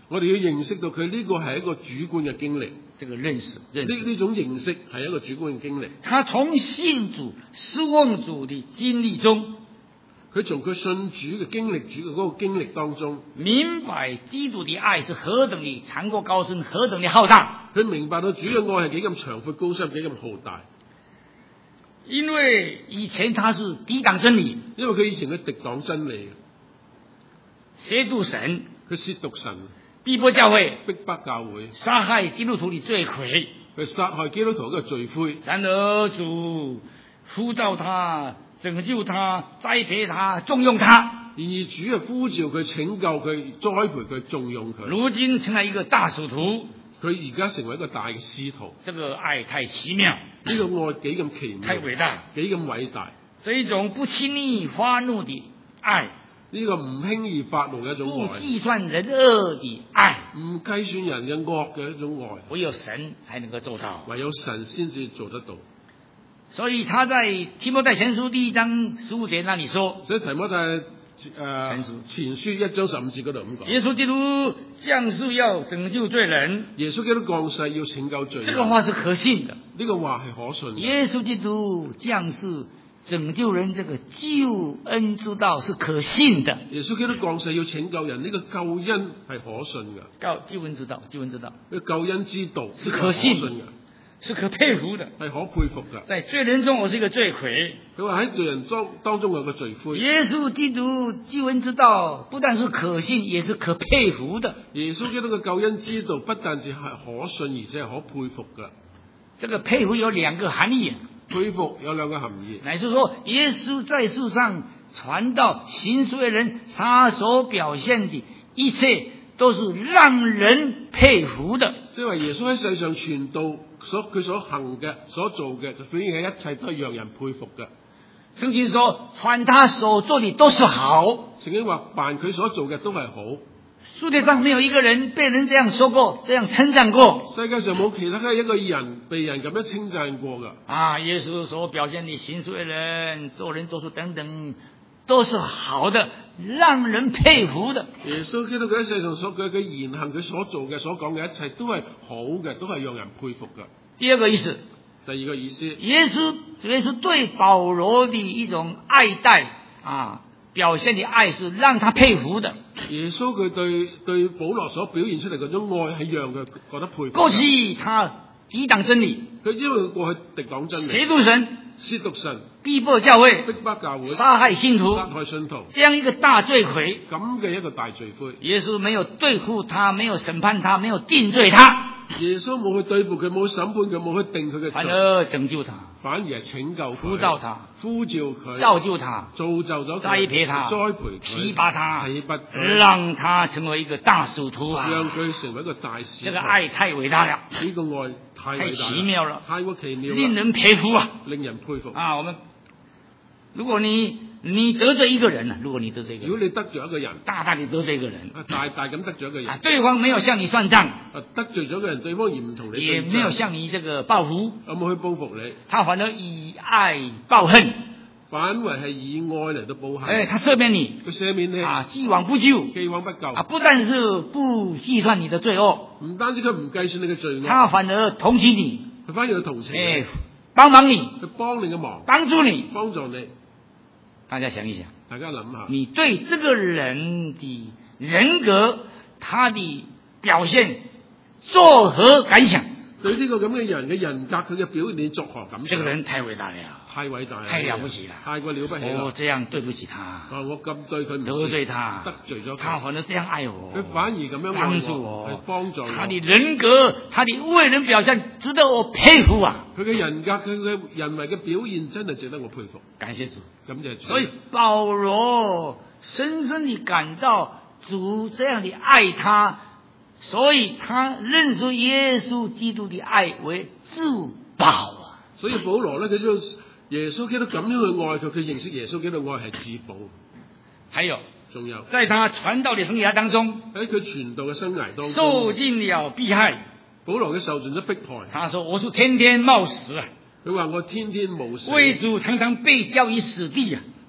我哋要認識到佢呢個係一個主觀嘅經歷， 這個認識認識。 呢呢種認識係一個主觀嘅經歷。 他從信主、侍奉主的經歷中， 佢從佢信主嘅經歷主嘅嗰個經歷當中， 明白基督的愛是何等的長闊高深，何等的浩大。 佢明白到主嘅愛係幾咁長闊高深，幾咁浩大。 因為以前他是抵擋真理， 因為佢以前佢敵擋真理， 褻瀆神， 佢褻瀆神， 逼迫教會， 逼迫教會， 殺害基督徒的罪魁， 佢殺害基督徒嘅罪魁。 然而主呼召他、拯救他、栽培他、重用他。 然而主係呼召佢、拯救佢、栽培佢、重用佢。 如今成了一個大使徒， 佢而家成為一個大嘅使徒。 這個愛太奇妙， 呢個愛幾咁奇妙， 太偉大， 幾咁偉大。 這一種不輕易發怒的愛， 呢個唔輕易發怒嘅一種不愛， 計算人惡的愛， 唔計算人嘅惡嘅一種愛， 唯有神才能夠做到。 唯有神先至做得到。 所以他在提摩太前書第一章十五節那裡說， 所以提摩太誒、呃、 前書前書一章十五節嗰度咁講， 耶穌基督降世要拯救罪人， 耶穌基督降世要拯救罪人。 這個話是可信的。 呢個話係可信嘅。 耶穌基督降世拯救人，這個救恩之道是可信的。 耶穌基督降世要拯救人，呢、這個救恩係可信嘅。 救救恩之道，救恩之道， 呢個救恩之道是可信嘅， 是可佩服的， 係可佩服嘅。 在罪人中，我是一個罪魁。 佢話喺罪人當當中有個罪魁。 耶穌基督救恩之道不但是可信，也是可佩服的。 耶穌基督嘅救恩之道不但是係可信，而且係可佩服嘅。 這個佩服有兩個含義， 佩服有兩個含義， 乃是說耶穌在世上傳道行事為人，他所表現的一切都是讓人佩服的。 即係話耶穌喺世上傳道所佢所行嘅、所做嘅，佢表現嘅一切都係讓人佩服嘅。 聖經說，凡他所做的都是好。 聖經話，凡佢所做嘅都係好。 世界上沒有一個人被人這樣說過，這樣稱讚過。 世界上冇其他嘅一個人被人咁樣稱讚過噶。 啊，耶穌所表現的行事為人、做人做事等等，都是好的，讓人佩服的。 耶穌基督佢喺世上所佢嘅言行，佢所做嘅、所講嘅一切都係好嘅，都係讓人佩服嘅。 第二個意思， 第二個意思， 耶穌耶穌對保羅的一種愛戴啊，表現的愛是讓他佩服的。 耶穌佢對對保羅所表現出嚟嗰種愛係讓佢覺得佩服。 過去他抵擋真理， 佢因為佢過去敵擋真理， 褻瀆神， 褻瀆神， 逼迫教會， 逼迫教會， 殺害信徒， 殺害信徒， 這樣一個大罪魁， 咁嘅一個大罪魁。 耶穌沒有對付他，沒有審判他，沒有定罪他， 耶穌冇去對付佢，冇審判佢，冇去定佢嘅罪， 反而拯救他， 反而係拯救佢， 呼召他， 呼召佢， 造就他， 造就咗佢， 栽培他， 栽培佢， 提拔他， 提拔佢， 讓他成為一個大使徒啊！ 讓佢成為一個大使徒。 這個愛太偉大了， 呢個愛太偉大， 太奇妙了， 太過奇妙， 令人佩服啊！ 令人佩服啊！我們如果你你得罪一個人啊，如果你得罪一個人， 如果你得罪一個人， 大大地得罪一個人， 大大咁得罪一個人， 啊，對方沒有向你算賬， 得罪咗個人，對方而唔同你， 也沒有向你這個報復， 有冇去報復你？ 他反而以愛報恨， 反為係以愛嚟到報恨。 哎，他赦免你， 佢赦免你啊，既往不咎， 既往不咎啊，不但是不計算你的罪惡， 唔單止佢唔計算你嘅罪惡， 他反而同情你， 佢反而去同情你， 哎，幫忙你， 佢幫你嘅忙， 幫助你， 幫助你。 大家想一想， 大家諗下， 你對這個人的人格，他的表現作何感想？ 對呢個咁嘅人嘅人格，佢嘅表現，你作何感想？ 這個人太偉大了， 太偉大， 太了不起了， 太過了不起啦！ 我這樣對不起他， 啊，我咁對佢唔得罪他， 得罪咗佢， 他反而這樣愛我， 佢反而咁樣幫助我， 係幫助我。 他的人格，他的為人表現，值得我佩服啊！ 佢嘅人格，佢嘅人為嘅表現，真係值得我佩服。 感謝主， 感謝主。 所以保羅深深地感到主這樣的愛他。所以他認出耶穌基督的愛為至寶啊！ 所以保羅咧，佢知道耶穌基督咁樣去愛佢，佢認識耶穌基督愛係至寶。 還有， 仲有， 在他傳道嘅生涯當中， 喺佢傳道嘅生涯當中， 受盡了迫害。 保羅嘅受盡咗迫害。 他說：我是天天冒死啊！ 佢話我天天冒死， 為主常常被交於死地啊！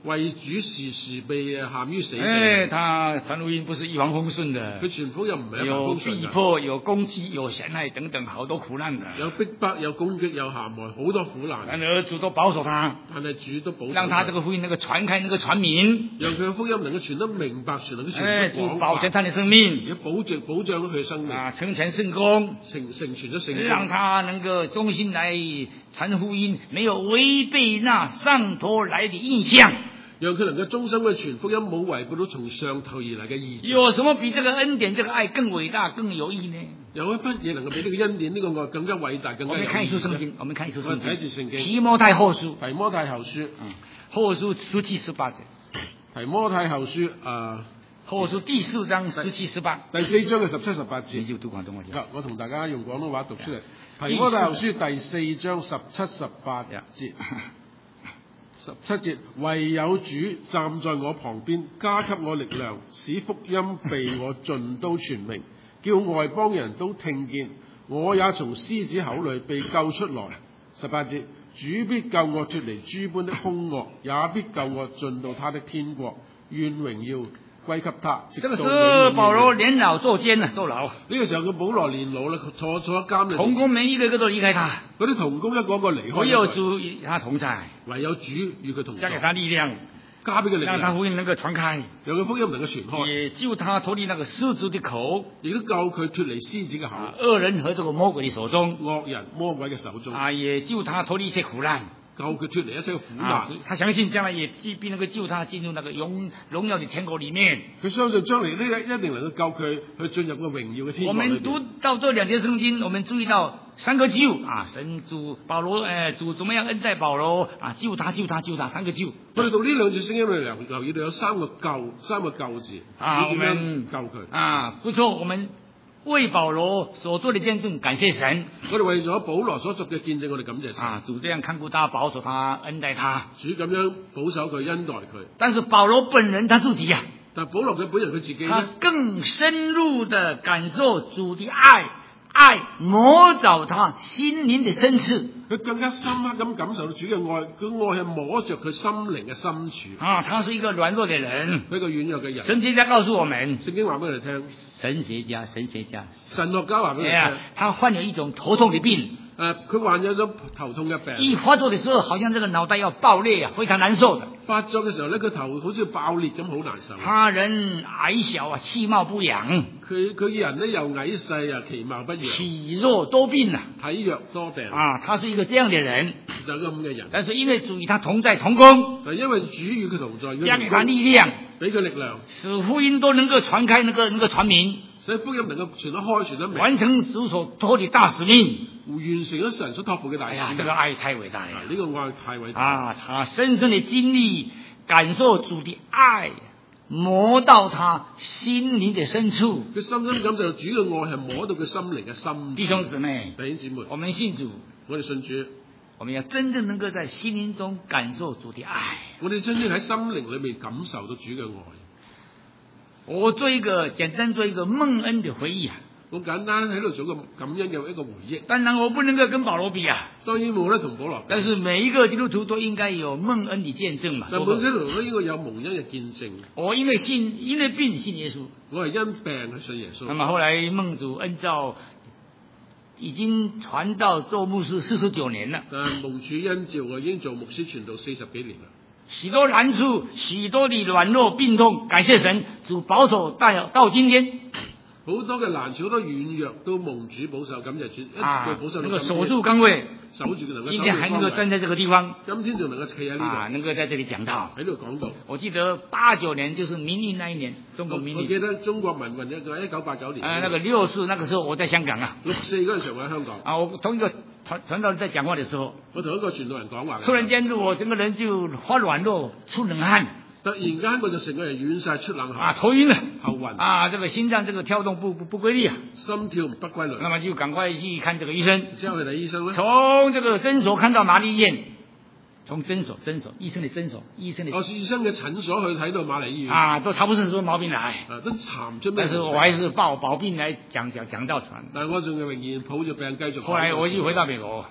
為主時時被陷於死地。 哎，他傳福音不是一帆風順的， 佢傳福音唔係一帆有風順㗎， 逼迫、有攻擊、有陷害等等好多苦難的。 有逼迫、有攻擊、有陷害，好多苦難。 然而主都保守他， 但係主都保守佢， 讓他這個福音能夠傳開，能夠傳明。 讓佢嘅福音能夠傳得明白，傳能夠傳哎， 得廣主保全泛， 他的生命也保障保障咗佢嘅生命， 啊，成全聖工， 成成全咗聖經， 讓他能夠忠心來傳福音，沒有違背那上頭來的印象。 讓佢能夠忠心去傳福音，冇違背到從上頭而嚟嘅意象。 有什麼比這個恩典、這個愛更偉大、更有益呢？ 有一筆嘢能夠比呢個恩典、呢、這個愛更加偉大、更加有意義。 我們看一書聖經，我們看一書聖我睇住經， 聖經， 提摩太後書， 提摩太後書， 嗯，後書十七十八節， 提摩太後書啊， 後書第四章十七十八， 第四章嘅十七十八你節。 就讀廣東話先。 啊我同大家用廣東話讀出嚟。提摩太後書第四章十七十八節。十七節，唯有主站在我旁邊，加給我力量，使福音被我盡都傳明，叫外邦人都聽見。我也從獅子口裏被救出來。十八節，主必救我脱離諸般的兇惡，也必救我進到他的天國。願榮耀歸給他。直到這個永遠時保羅年老坐監啊，坐牢。 呢個時候佢保羅年老啦，坐坐喺監裏。 同工們一個一個都離開他， 嗰啲同工一個一個離開， 唯有主與他同在， 唯有主與佢同在， 加給他力量， 加俾佢力讓他量， 福音能夠傳開， 讓佢福音能夠傳開， 也救他脫離那個獅子的口， 亦都救佢脱離獅子嘅口， 啊，惡人和這個魔鬼的手中， 惡人魔鬼嘅手中， 啊，也救他脫離一切苦難。 救佢脱離一切嘅苦啊難。， 他相信將來也必必能夠救他進入那個榮榮耀的天國裡面。 佢相信將來呢一一定能夠救佢去進入個榮耀嘅天我國裏們讀邊。 到這兩節聖經，我們注意到三個救啊，神主保羅，誒，主怎麼樣恩待保羅啊？救他，救他，救他，三個救。 我哋讀呢兩節聖經，我哋留留意到有三個救，三個救字， 啊要點樣我們救佢？ 啊，不錯，我們為保羅所做的見證，感謝神我哋為咗保羅所作嘅見證，我哋感謝神。 啊！主這樣看顧他，保守他，恩待他。 主咁樣保守佢，恩待佢。 但是保羅本人他自己呀、 但係保羅佢本人佢自己他咧， 更深入的感受主的愛，愛摸着他心靈的深處佢更加深刻咁感受到主嘅愛，佢愛係摸着佢心靈嘅深處。 啊！他是一個軟弱的人。 佢一個軟弱嘅人。 神學家告訴我們， 聖經話俾我哋聽， 神學家，神學家， 神學家話俾我哎呀哋聽，， 他患有一種頭痛的病， 誒，佢患有咗頭痛嘅病。 一發作的時候，好像這個腦袋要爆裂啊，非常難受的。 發作嘅時候咧，佢頭好似爆裂咁，好難受。 他人矮小啊，氣貌不揚， 佢佢人咧又矮細啊，其貌不揚， 體弱多病啊。 體弱多病， 啊，他是一個這樣的人， 就咁嘅人。 但是因為主與他同在同工， 但因為主與佢同在， 加給他力量， 俾佢力量， 使福音都能夠傳開，能夠能夠傳明， 使福音能夠傳得開、傳得明， 完成主所託的大使命。 完成咗神所託付嘅大哎呀， 使命。 這個愛太偉大了呢個愛太偉大。 啊！他深深的經歷、感受主的愛，摸到他心靈的深處。 佢深深感受主嘅愛係摸到佢心靈嘅深處。 弟兄姊妹， 弟兄姊妹， 我們信主， 我哋信主， 我們要真正能夠在心靈中感受主的愛。 我哋真正喺心靈裏面感受到主嘅愛。 我做一個簡單做一個蒙恩的回憶啊！ 我簡單喺度做個感恩嘅一個回憶。 當然我不能夠跟保羅比啊， 當然冇得同保羅比， 但是每一個基督徒都應該有蒙恩的見證嘛。 但每基督徒都應該有蒙恩嘅見證。 我因為信，因為病信耶穌， 我係因病去信耶穌。 那麼後來蒙主恩召，已經傳道做牧師四十九年了。 但係蒙主恩召，我已經做牧師傳道四十幾年啦。 許多難處，許多的軟弱病痛，感謝神，主保守到到今天。 好多嘅難處，好多軟弱都蒙主保守，感謝主，一直啊， 都保守到能夠今天守住崗位， 守住佢能夠今天還能夠站在這個地方， 今天仲能夠企喺呢啊， 度， 能夠在這裡講道。 喺度講道。 我記得八九年就是民運那一年，中國民運。 我記得中國民運一個一九八九年， 啊，那個六四那個時候我在香港啊， 六四嗰陣時候我喺香港， 啊，我同一個傳傳道人在講話的時候， 我同一個傳道人講話嘅時候， 突然間我整個人就發軟弱，出冷汗， 突然間我就成個人軟晒出冷啊， 汗， 頭暈了， 頭暈， 啊，這個心臟這個跳動不不不規律啊， 心跳不規律， 那麼就趕快去看這個醫生。 之後去睇醫生咧， 從這個診所看到瑪麗醫院，從診所診所醫生的診所醫生的我醫生嘅診所去睇到瑪麗醫院， 啊，都查不出什麼毛病來， 啊都查唔出咩但是我還是抱保病來講講講道傳。 但係我仲係仍然抱住病繼續。 後來我就回到美國，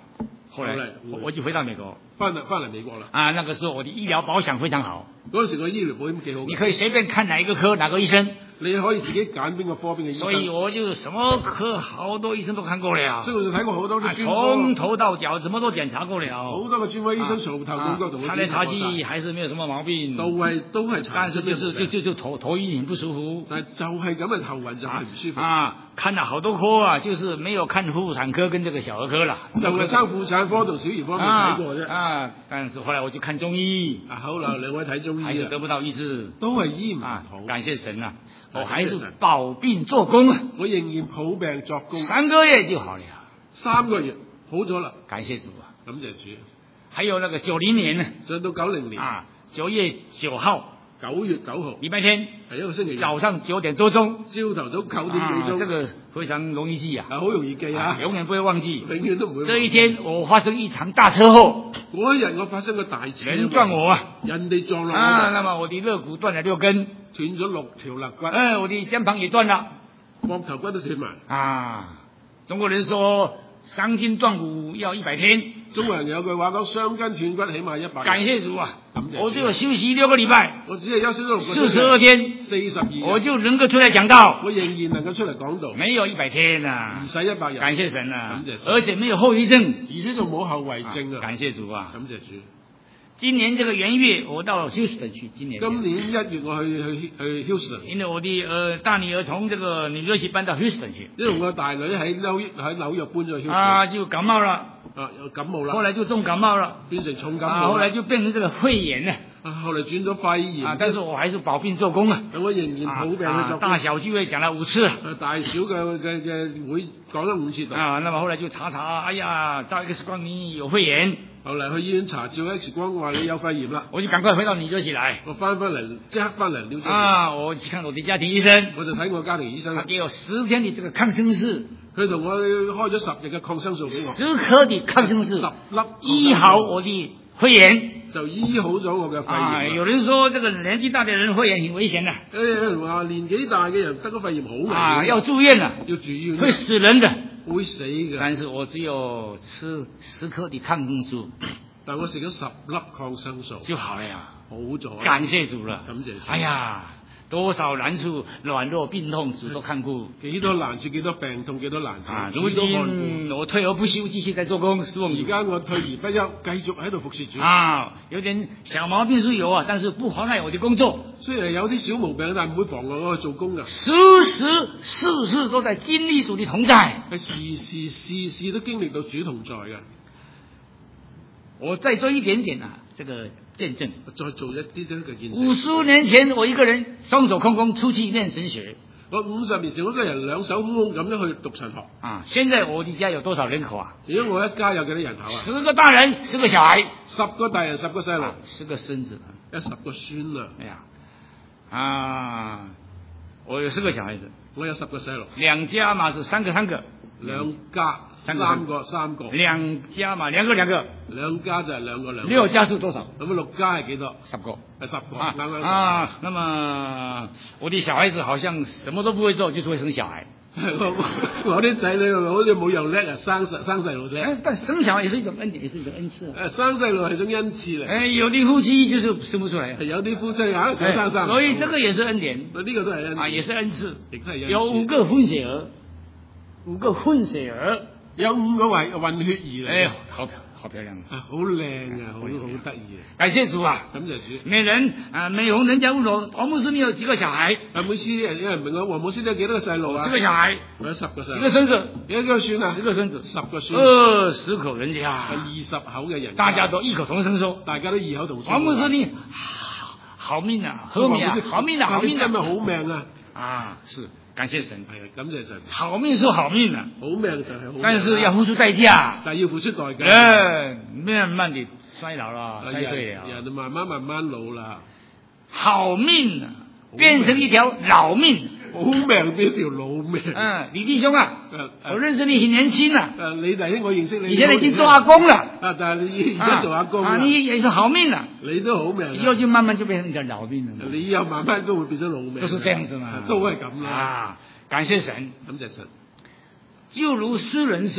後來後來我我就回到美國， 翻嚟翻嚟美國啦。 啊，那個時候我的醫療保險非常好， 嗰陣時個醫療保險幾好嘅， 你可以隨便看哪一個科哪個醫生， 你可以自己揀邊個科邊嘅醫生。 所以我就什麼科好多醫生都看過了， 所以我就睇過好多啲專科， 從頭到腳怎麼都檢查過了， 好多個專科醫生從頭到腳同我查來查去還是沒有什麼毛病， 都係都係查， 但是就是就就就頭頭暈很不舒服， 但係就係咁嘅頭暈就係唔舒服啊，看了好多科啊，就是沒有看婦產科跟這個小兒科啦， 就係生婦產科同小兒科未睇過啫。 啊，但是後來我就看中醫， 啊好啦，兩位睇中醫還是得不到醫治， 都係醫唔啊， 好。 感謝神啊，我還是保病做工啊， 我仍然抱病作工， 三個月就好了， 三個月好咗啦， 感謝主啊， 感謝主。 還有那個九零年呢， 上到九零年啊，九月九號， 九月九號禮拜天， 係一個星期日， 早上九點多鐘， 朝頭早九點幾啊， 鐘， 這個非常容易記啊， 啊好容易記啊， 啊永遠不會忘記。 永遠都唔會忘記。 這一天我發生一場大車禍， 嗰一日我發生個大車， 人撞我啊， 人哋撞落我啊， 度， 那麼我的肋骨斷了六根， 斷咗六條肋骨， 哎，我的肩膀也斷了， 膊頭骨都斷埋。 啊，中國人說傷筋斷骨要一百天， 中國人有句話講，傷筋斷骨起碼一百日。 感謝主啊， 感謝主我只有休息六個禮拜， 我只係休息咗六個四十二天， 四十二日， 我就能夠出來講道， 我仍然能夠出嚟講道， 沒有一百天啊唔，使一百日。 感謝神啊感謝，神而且沒有後遺症， 而且仲冇後遺症啊！ 感謝主啊。 感謝主。 今年這個元月我到休斯頓去，今年今年一月我去去去 Houston， 因為我的呃大女兒從這個紐約市搬到休斯頓去， 因為我個大女喺紐約喺紐約搬咗去 Houston， 啊就感冒了， 啊有感冒啦， 後來就重感冒了， 變成重感啊冒啦， 後來就變成這個肺炎了， 啊後來轉咗肺炎， 啊但是我還是保病做工啊， 咁我仍然抱病去啊作工大小聚會講了五次了， 啊大小嘅嘅嘅會講咗五次度， 啊那麼後來就查查，哎呀照 X 光你有肺炎， 後嚟去醫院查照 X 光，話你有肺炎啦， 我就趕快回到紐約市來， 我翻返嚟即刻翻嚟了解， 啊我去看我的家庭醫生， 我就睇我家庭醫生， 他給我十天的這個抗生素， 佢同我開咗十日嘅抗生素俾我， 十顆的抗生素， 十粒醫好我的肺炎。 就醫好咗我嘅肺啊， 炎。 有人說這個年紀大的人肺炎很危險的， 誒有人話年紀大嘅人得咗肺炎好危險， 啊，要住院的， 要住院， 會死人的。 會死嘅。 但是我只有吃十顆的抗生素但我食咗十粒抗生素就好了呀， 好咗。 感謝主了。 感謝主。 哎呀，多少難處、軟弱、病痛，主都看顧。 幾多難處，幾多病痛，幾多難題。 啊，如今我退而不休，繼續在做工，侍奉主。 而家我退而不休，繼續喺度服侍主。 啊，有點小毛病是有啊，但是不妨礙我的工作。 雖然有啲小毛病，但唔會妨礙我去做工㗎。 時時事事都在經歷主的同在。 係時時事事都經歷到主同在㗎。 我再做一點點啊，這個見證。 再做一啲啲嘅見證。 五十年前，我一個人雙手空空出去念神學。 我五十年前我一個人兩手空空咁樣去讀神學。 啊，現在我的家有多少人口啊？ 而家我一家有幾多人口啊？ 十個大人，十個小孩， 十個大人，十個細路， 啊，十個孫子， 有十個孫啊！ 哎呀，啊，我有十個小孩子， 我有十個細路， 兩家嘛是三個三個， 兩家三個三個三個， 兩家嘛兩個兩個， 兩家就係兩個兩個。 六家是多少？ 咁啊六家係幾多？ 十個。 係十個， 啊啱啱十個。 啊，那麼我的小孩子好像什麼都不會做，就是會生小孩。 我我啲仔女好似冇樣叻啊，生生細路叻。 但生小孩也是一種恩典，也是一種恩賜。 誒，生細路係種恩賜嚟。 哎，有啲夫妻就是生不出來。 有啲夫妻硬想生生。 所以這個也是恩典。 呢個都係恩啊，也是恩賜。 亦都係恩賜。 有五個混血兒，五個混血兒， 有五個混混血兒嚟。 哎，好好漂亮啊！好靚啊，好好得意啊！ 感謝主啊！ 感謝主。 每人啊，每逢人家問我，黃牧師你有幾個小孩？ 啊，每次有人問我黃牧師你有幾多個細路啊？ 十個小孩。 我有十個細路。 幾個孫子？ 幾個孫啊？ 十個孫子。 十個孫。 二十口人家。 二十口嘅人。 大家都異口同聲說。 大家都異口同聲。 黃牧師你好命啊，好命啊，好命啊，好命啊！ 真係好命啊！ 啊，是。感謝神， 係啊，感謝神。 好命是好命啊， 好命就係好命， 但是要付出代價， 但係要付出代價。 誒，慢慢地衰老啦，衰退了， 人慢慢慢慢老啦。 好命啊，變成一條老命， 好命變條老命。 嗯，李弟兄啊，我認識你很年輕啊， 誒，李弟兄我認識你， 你現在已經做阿公了， 啊，但係你而家做阿公啊，你也是好命啊， 你都好命， 以後就慢慢就變成一條老命了， 你以後慢慢都會變咗老命， 都是這樣子嘛， 都係咁啦。 啊，感謝神， 感謝神。 就如詩人說，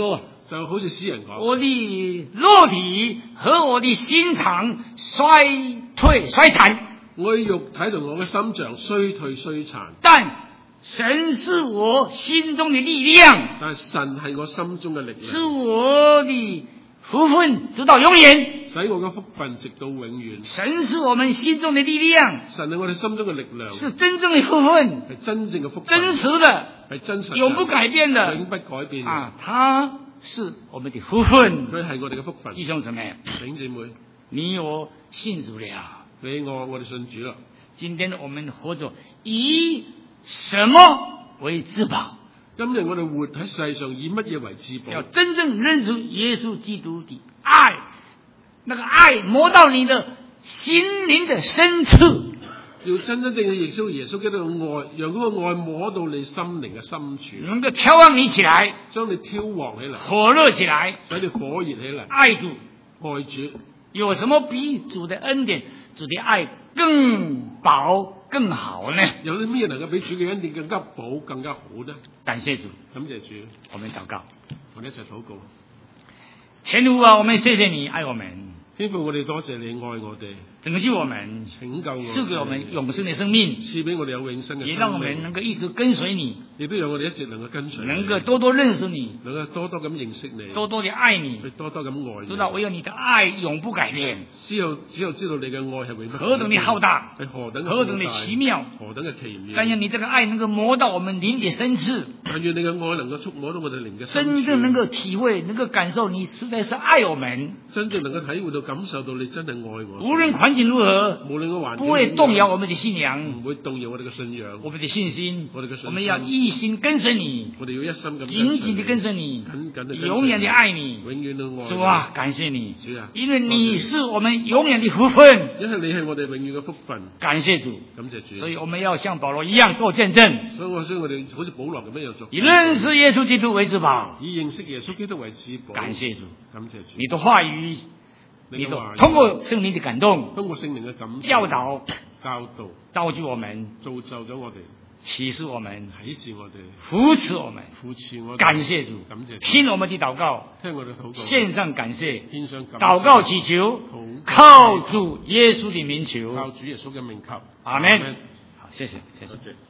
就好似詩人講， 我的肉體和我的心腸衰退衰殘， 我嘅肉體同我嘅心腸衰退衰殘， 但神是我心中的力量， 但係神係我心中嘅力是量， 我的福分直到永遠。 使我嘅福分直到永遠。 神是我們心中的力量， 神係我哋心中嘅力量， 是真正的福分， 係真正嘅福分， 真實的， 係真實嘅， 永不改變的永不改變嘅。 啊！它是我們的福分。 佢係我哋嘅福分。 弟兄姊妹， 弟兄姊妹， 你我信主了。 你我我哋信主啦。 今天我們活着以什麼為至寶？ 今日我哋活喺世上，以乜嘢為至寶？ 要真正認識耶穌基督的愛，那個愛摸到你的心靈的深處。 要真真正正認識耶穌基督嘅愛，讓嗰個愛摸到你心靈嘅深處， 能夠挑旺你起來， 將你挑旺起嚟， 火熱起來， 使你火熱起嚟， 愛主。 愛主。 有什麼比主的恩典、主的愛更寶、更好呢？ 有啲咩能夠比主嘅恩典更加寶、更加好呢？ 感謝主， 感謝主。 我們禱告。 我哋一齊禱告。 天父啊，我們謝謝你愛我們， 天父，我哋多謝你愛我哋， 拯救我們， 拯救我哋， 賜給我們永生的生命， 賜俾我哋有永生嘅生命， 也讓我們能夠一直跟隨你， 亦都讓我哋一直能夠跟隨你， 能夠多多認識你， 能夠多多咁認識你， 多多地愛你， 去多多咁愛你， 知道唯有你的愛永不改變。 只有只有知道你嘅愛係永不改變， 何等的浩大， 係何等嘅何等的奇妙， 何等嘅奇妙。 但願你這個愛能夠摸到我們靈的深處， 但願你嘅愛能夠觸摸到我哋靈嘅深處， 真正能夠體會，能夠感受你實在是愛我們， 真正能夠體會到感受到你真係愛我。 無論環境如何， 無論個環境不會動搖我們的信仰， 唔會動搖我哋嘅信仰， 我們的信心， 我哋嘅信心， 我們要一心跟隨你， 我哋要一心咁緊緊地跟隨你， 緊緊地永遠地愛你， 永遠都愛你。 主啊，感謝你， 主啊， 因為你是我們永遠的福分， 因為你係我哋永遠嘅福分。 感謝主， 感謝主。 所以我們要像保羅一樣做見證， 所以我需要我哋好似保羅咁樣做， 以認識耶穌基督為至寶， 以認識耶穌基督為至寶。 感謝主， 感謝主。 你的話語，你的你嘅話語通過聖靈的感動， 通過聖靈嘅感動教導、 教導、 造就我們， 造就咗我哋， 啟示我們， 啟示我哋， 扶持我們， 扶持我哋。 感謝主， 感謝主。 聽我們的禱告， 聽我哋禱告， 獻上感謝， 獻上感謝， 禱告祈求， 禱靠主耶穌的名求， 靠主耶穌嘅名求。 阿門。好，謝謝，謝謝。 多謝。